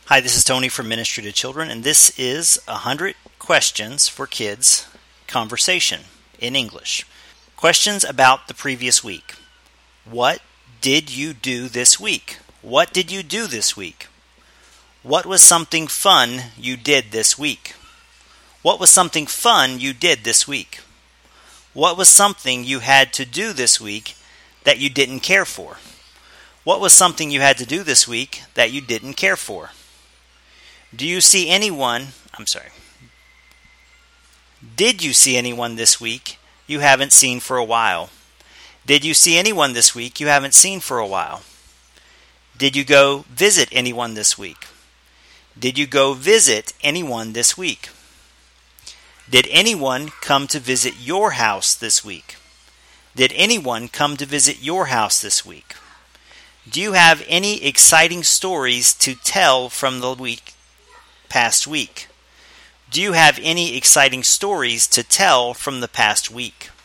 Hi, this is Tony from Ministry to Children, and this is 100 Questions for Kids Conversation in English. Questions about the previous week. What did you do this week? What did you do this week? What was something fun you did this week? What was something fun you did this week? What was something you had to do this week that you didn't care for? What was something you had to do this week that you didn't care for? Did you see anyone this week you haven't seen for a while? Did you see anyone this week you haven't seen for a while? Did you go visit anyone this week? Did you go visit anyone this week? Did anyone come to visit your house this week? Did anyone come to visit your house this week? Do you have any exciting stories to tell from the past week? Do you have any exciting stories to tell from the past week?